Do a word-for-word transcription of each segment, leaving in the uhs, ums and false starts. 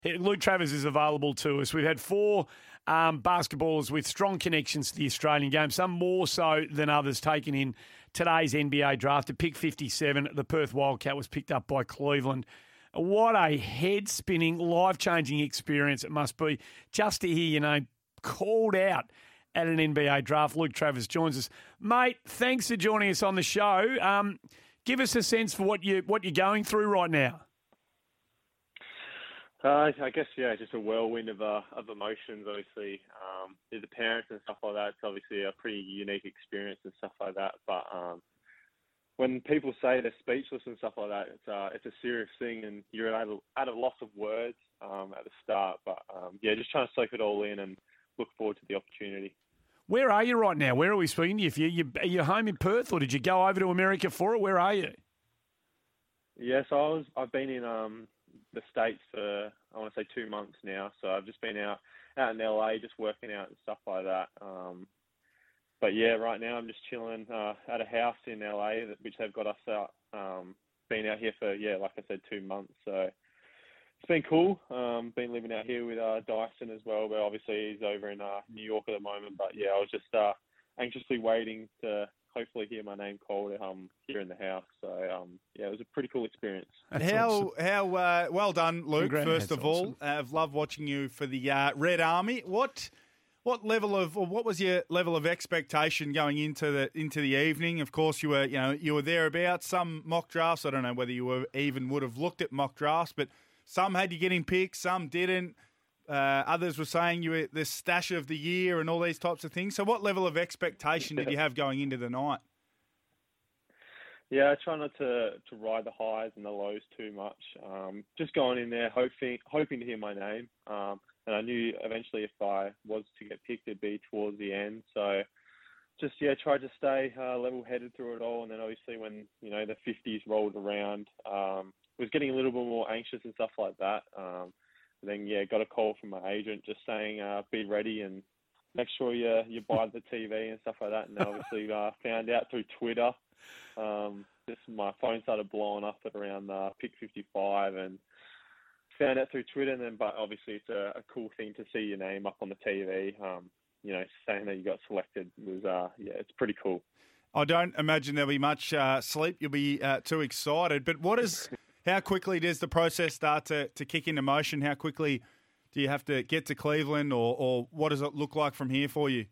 Luke Travers is available to us. We've had four um, basketballers with strong connections to the Australian game, some more so than others, taken in today's N B A draft. At pick fifty-seven, the Perth Wildcat was picked up by Cleveland. What a head-spinning, life-changing experience it must be just to hear your name called out at an N B A draft. Luke Travers joins us. Mate, thanks for joining us on the show. Um, give us a sense for what, you, what you're going through right now. Uh, I guess, yeah, just a whirlwind of uh, of emotions, obviously. Um, as a parent and stuff like that, it's obviously a pretty unique experience and stuff like that. But um, when people say they're speechless and stuff like that, it's, uh, it's a serious thing, and you're at a, at a loss of words um, at the start. But, um, yeah, just trying to soak it all in and look forward to the opportunity. Where are you right now? Where are we speaking to you? If you, you are you home in Perth, or did you go over to America for it? Where are you? Yeah, so I was, I've been in um, the States for, I want to say, two months now. So I've just been out, out in L A, just working out and stuff like that. Um, but, yeah, right now I'm just chilling uh, at a house in L A, which they've got us out, um, been out here for, yeah, like I said, two months. So it's been cool. Um, been living out here with uh, Dyson as well, but obviously he's over in uh, New York at the moment. But, yeah, I was just uh, anxiously waiting to hopefully hear my name called um, here in the house. So, um, yeah, it was a pretty cool experience. That's how awesome. how uh, well done, Luke, Congrats. First That's of all. Awesome. Uh, I've loved watching you for the uh, Red Army. What what level of, or what was your level of expectation going into the into the evening? Of course, you were you know you were thereabouts. Some mock drafts, I don't know whether you were even would have looked at mock drafts, but some had you getting picked, some didn't. Uh, others were saying you were the stash of the year and all these types of things. So what level of expectation did you have going into the night? Yeah, I try not to, to ride the highs and the lows too much. Um, just going in there hoping hoping to hear my name. Um, and I knew eventually if I was to get picked, it'd be towards the end. So just, yeah, tried to stay uh, level-headed through it all. And then obviously when, you know, the fifties rolled around, um, was getting a little bit more anxious and stuff like that. Um, Then, yeah, got a call from my agent just saying, uh, be ready and make sure you you buy the T V and stuff like that. And obviously uh, found out through Twitter. Um, just my phone started blowing up at around uh, pick fifty-five and found out through Twitter. And then, but obviously it's a, a cool thing to see your name up on the T V. Um, you know, saying that you got selected was, uh, yeah, it's pretty cool. I don't imagine there'll be much uh, sleep. You'll be uh, too excited. But what is... How quickly does the process start to, to kick into motion? How quickly do you have to get to Cleveland, or, or what does it look like from here for you?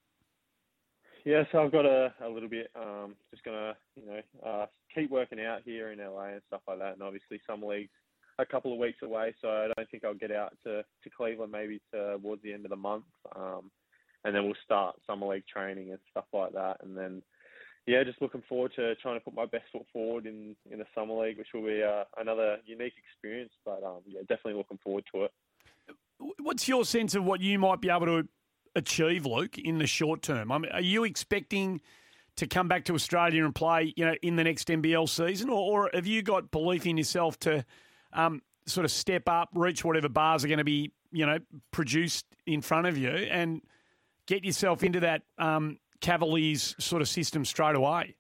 Yeah, so I've got a, a little bit, um, just going to, you know, uh, keep working out here in L A and stuff like that. And obviously some leagues a couple of weeks away, so I don't think I'll get out to, to Cleveland maybe towards the end of the month. Um, and then we'll start summer league training and stuff like that. And then, yeah, just looking forward to trying to put my best foot forward in, in the summer league, which will be uh, another unique experience. But um, yeah, definitely looking forward to it. What's your sense of what you might be able to achieve, Luke, in the short term? I mean, are you expecting to come back to Australia and play, you know, in the next N B L season, or, or have you got belief in yourself to um, sort of step up, reach whatever bars are going to be, you know, produced in front of you, and get yourself into that Um, Cavaliers sort of system straight away?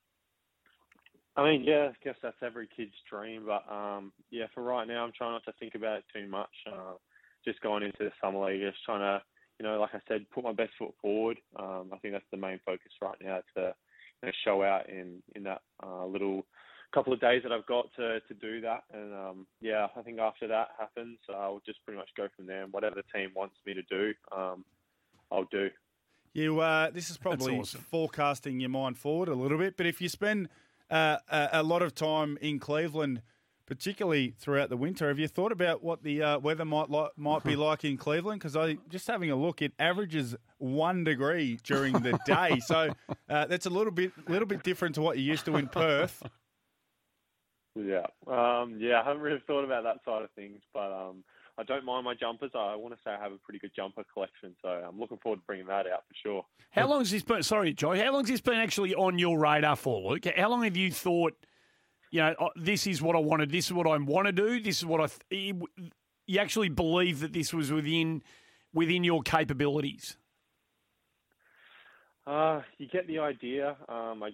I mean, yeah, I guess that's every kid's dream. But, um, yeah, for right now, I'm trying not to think about it too much. Uh, just going into the summer league, just trying to, you know, like I said, put my best foot forward. Um, I think that's the main focus right now, to you know, show out in, in that uh, little couple of days that I've got to, to do that. And, um, yeah, I think after that happens, I'll just pretty much go from there. And whatever the team wants me to do, um, I'll do. You, uh, this is probably awesome. Forecasting your mind forward a little bit, but if you spend uh, a, a lot of time in Cleveland, particularly throughout the winter, have you thought about what the uh, weather might li- might be like in Cleveland? Because I just having a look, it averages one degree during the day, so uh, that's a little bit little bit different to what you're used to in Perth. Yeah, um, yeah, I haven't really thought about that side of things, but um, I don't mind my jumpers. I want to say I have a pretty good jumper collection, so I'm looking forward to bringing that out for sure. How long has this been, sorry, Joy, how long has this been actually on your radar for, Luke? How long have you thought, you know, oh, this is what I wanted, this is what I want to do, this is what I, th- you actually believe that this was within within your capabilities? Uh, you get the idea. Um, I guess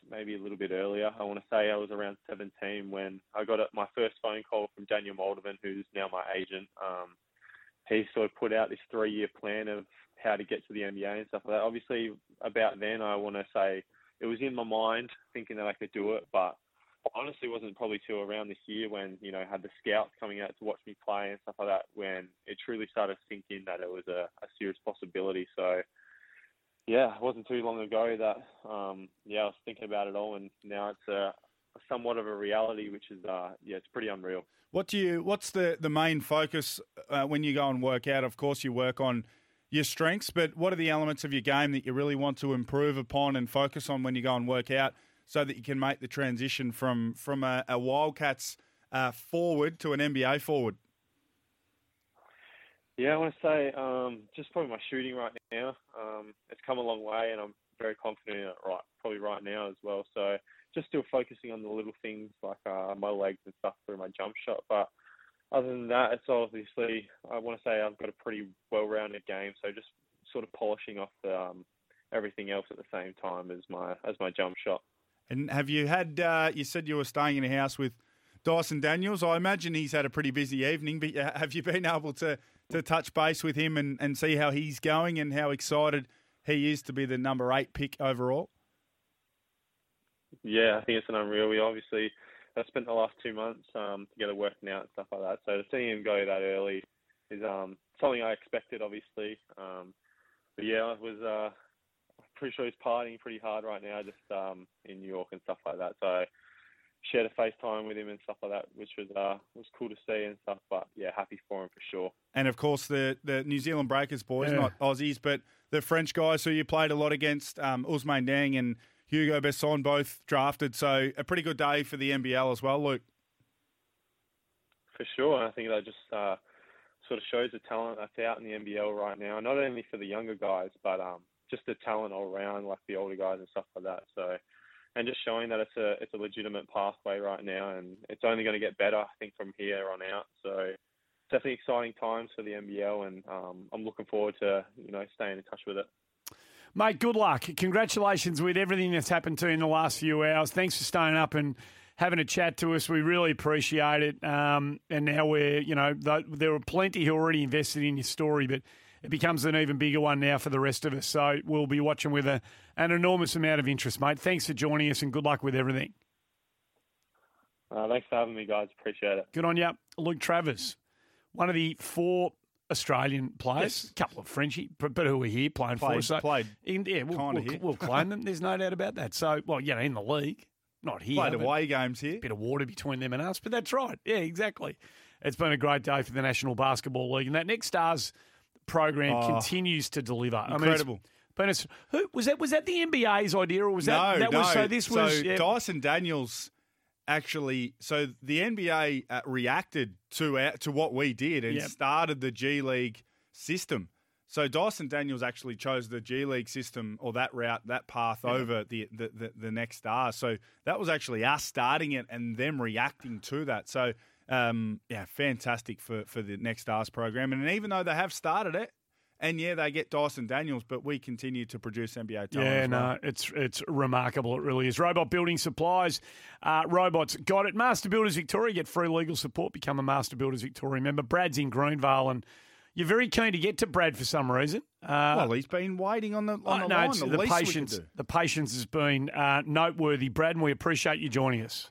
maybe a little bit earlier. I want to say I was around seventeen when I got my first phone call from Daniel Moldovan, who's now my agent. Um, he sort of put out this three-year plan of how to get to the N B A and stuff like that. Obviously, about then, I want to say it was in my mind thinking that I could do it, but honestly, it wasn't probably till around this year when, you know, I had the scouts coming out to watch me play and stuff like that, when it truly started to sink in that it was a, a serious possibility. So, yeah, it wasn't too long ago that, um, yeah, I was thinking about it all, and now it's a, a somewhat of a reality, which is, uh, yeah, it's pretty unreal. What do you? What's the, the main focus uh, when you go and work out? Of course, you work on your strengths, but what are the elements of your game that you really want to improve upon and focus on when you go and work out so that you can make the transition from, from a, a Wildcats uh, forward to an N B A forward? Yeah, I want to say um, just probably my shooting right now. Um, it's come a long way, and I'm very confident in it right, probably right now as well. So just still focusing on the little things like uh, my legs and stuff through my jump shot. But other than that, it's obviously, I want to say I've got a pretty well-rounded game. So just sort of polishing off the, um, everything else at the same time as my as my jump shot. And have you had, uh, you said you were staying in a house with Dyson Daniels. I imagine he's had a pretty busy evening, but have you been able to, to touch base with him and, and see how he's going and how excited he is to be the number eight pick overall? Yeah, I think it's an unreal. We obviously have spent the last two months um, together working out and stuff like that. So to see him go that early is um, something I expected, obviously. Um, but yeah, it was... Uh, pretty sure he's partying pretty hard right now, just um, in New York and stuff like that. So I shared a FaceTime with him and stuff like that, which was uh, was cool to see and stuff. But yeah, happy for him for sure. And of course, the the New Zealand Breakers boys, yeah. Not Aussies, but the French guys who you played a lot against, um, Ousmane Dieng and Hugo Besson, both drafted. So a pretty good day for the N B L as well, Luke. For sure, I think that just uh, sort of shows the talent that's out in the N B L right now. Not only for the younger guys, but um. just the talent all around, like the older guys and stuff like that. So, and just showing that it's a it's a legitimate pathway right now, and it's only going to get better, I think, from here on out. So, definitely exciting times for the N B L, and um, I'm looking forward to you know staying in touch with it. Mate, good luck. Congratulations with everything that's happened to you in the last few hours. Thanks for staying up and having a chat to us. We really appreciate it. Um, and now we're, you know, there were plenty who already invested in your story, but it becomes an even bigger one now for the rest of us. So we'll be watching with a, an enormous amount of interest, mate. Thanks for joining us and good luck with everything. Uh, thanks for having me, guys. Appreciate it. Good on you. Luke Travers, one of the four Australian players, yes. a couple of Frenchie, but who are here playing played, for us. So played in, yeah, we'll, we'll, we'll claim them. There's no doubt about that. So, well, you know, in the league, not here. Played away games here. Bit of water between them and us, but that's right. Yeah, exactly. It's been a great day for the National Basketball League, and that Next Stars program oh, continues to deliver. Incredible. I mean, it's, who, was that was that the N B A's idea, or was that no, that no. was so? This was so yeah. Dyson Daniels. Actually, so the N B A uh, reacted to our, to what we did and yep. started the G League system. So Dyson Daniels actually chose the G League system or that route, that path yep. over the, the, the, the Next Stars. So that was actually us starting it and them reacting to that. So, um, yeah, fantastic for, for the Next Stars program. And even though they have started it, and yeah, they get Dyson Daniels, but we continue to produce N B A talent. Yeah, as well. no, it's it's remarkable. It really is. Robot Building Supplies, uh, robots got it. Master Builders Victoria, get free legal support. Become a Master Builders Victoria member. Brad's in Greenvale, and you're very keen to get to Brad for some reason. Uh, well, he's been waiting on the on oh, the no, line. It's, the the least patience, we can do. the patience has been uh, noteworthy, Brad, and we appreciate you joining us.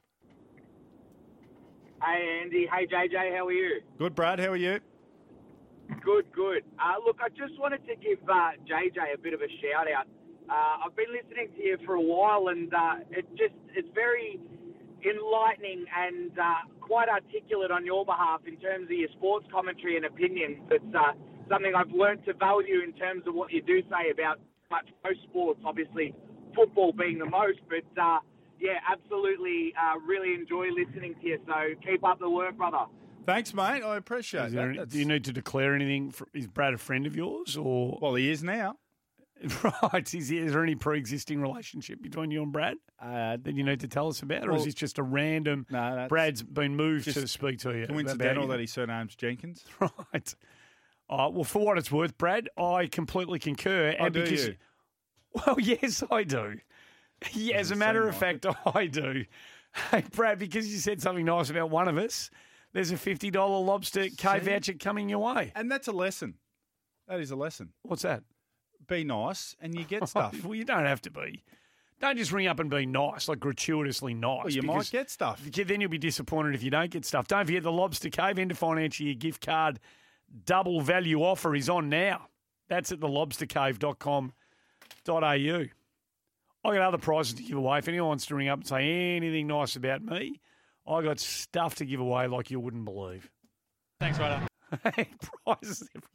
Hey Andy, hey J J, how are you? Good, Brad. How are you? Good, good. Uh, look, I just wanted to give uh, J J a bit of a shout out. Uh, I've been listening to you for a while, and uh, it just it's very enlightening and uh, quite articulate on your behalf in terms of your sports commentary and opinions. It's uh, something I've learned to value in terms of what you do say about much most sports, obviously football being the most, but uh, yeah, absolutely uh, really enjoy listening to you. So keep up the work, brother. Thanks, mate. I appreciate is that. Any, do you need to declare anything? For, is Brad a friend of yours? Or Well, he is now. Right. Is, he, is there any pre-existing relationship between you and Brad uh, that you need to tell us about? Or well, is this just a random, no, that's Brad's been moved to speak to you? Coincidental that his surname's Jenkins. Right. Oh, well, for what it's worth, Brad, I completely concur. Oh, and do because, you? Well, yes, I do. Yeah, as a matter of fact, I do. Hey, Brad, because you said something nice about one of us, there's a fifty dollars Lobster Cave voucher coming your way. And that's a lesson. That is a lesson. What's that? Be nice and you get stuff. Well, you don't have to be. Don't just ring up and be nice, like gratuitously nice. Well, you might get stuff. Then you'll be disappointed if you don't get stuff. Don't forget the Lobster Cave end of financial year gift card double value offer is on now. That's at the lobster cave dot com dot a u. I got other prizes to give away. If anyone wants to ring up and say anything nice about me, I got stuff to give away like you wouldn't believe. Thanks, Ryder. Prizes.